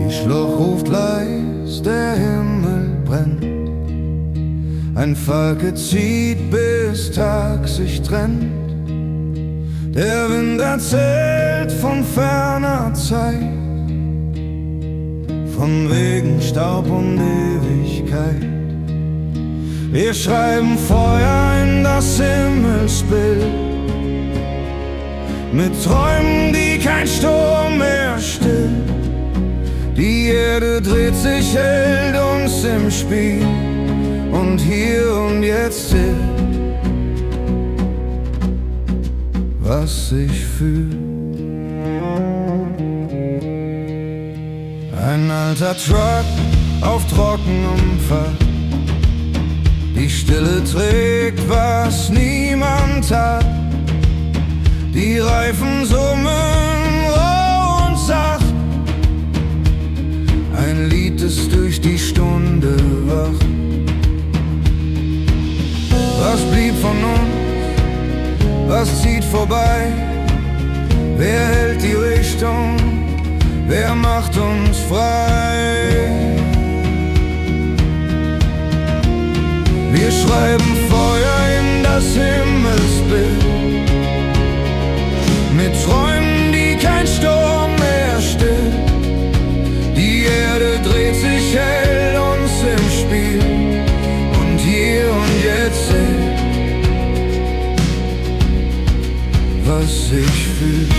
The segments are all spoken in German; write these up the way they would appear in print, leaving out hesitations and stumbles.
Die Schlucht ruft leis, der Himmel brennt. Ein Falke zieht, bis Tag sich trennt. Der Wind erzählt von ferner Zeit, von Regen, Staub und Ewigkeit. Wir schreiben Feuer in das Himmelsbild, mit Träumen, die kein Sturm mehr stillt. Die Erde dreht sich, hält uns im Spiel und hier und jetzt zählt, was ich fühl. Ein alter Truck auf trockenem Pfad, die Stille trägt, was niemand hat. Die Reifen summen rau und sacht, ein Lied, das durch die Stunde wacht. Was blieb von uns, was zieht vorbei? Wer hält die Richtung, wer macht uns frei? Wir schreiben Feuer in das Himmelsbild, mit Träumen, die kein Sturm mehr stillt. Die Erde dreht sich, hält uns im Spiel und hier und jetzt zählt, was ich fühl.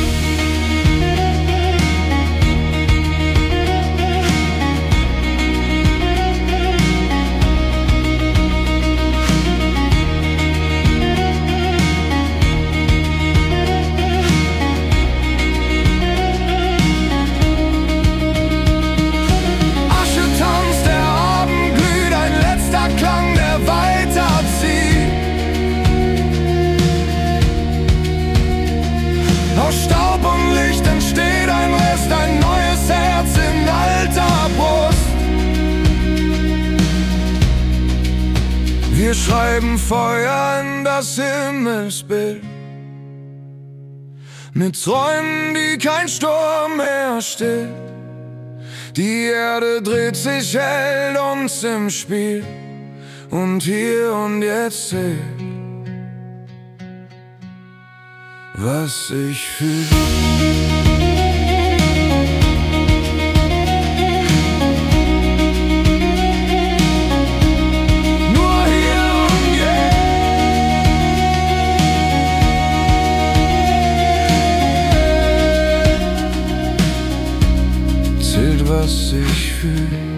Aus Staub und Licht entsteht ein Rest, ein neues Herz in alter Brust. Wir schreiben Feuer in das Himmelsbild, mit Träumen, die kein Sturm mehr stillt. Die Erde dreht sich, hält uns im Spiel und hier und jetzt zählt, was ich fühl. Nur hier und jetzt zählt, was ich fühl.